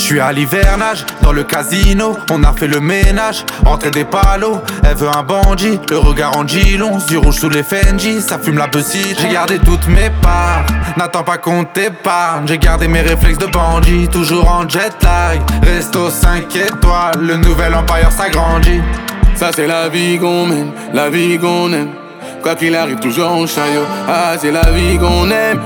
suis à l'hivernage, dans le casino, on a fait le ménage, entrée des palos, elle veut un bandit, le regard en G-long, du rouge sous les Fendi, ça fume la petite. J'ai gardé toutes mes parts, n'attends pas qu'on t'épargne, j'ai gardé mes réflexes de bandit, toujours en jet lag, resto 5 étoiles, le nouvel empire s'agrandit. Ça c'est la vie qu'on mène, la vie qu'on aime. Quoi qu'il arrive, toujours on chaillot. Ah, c'est la vie qu'on aime,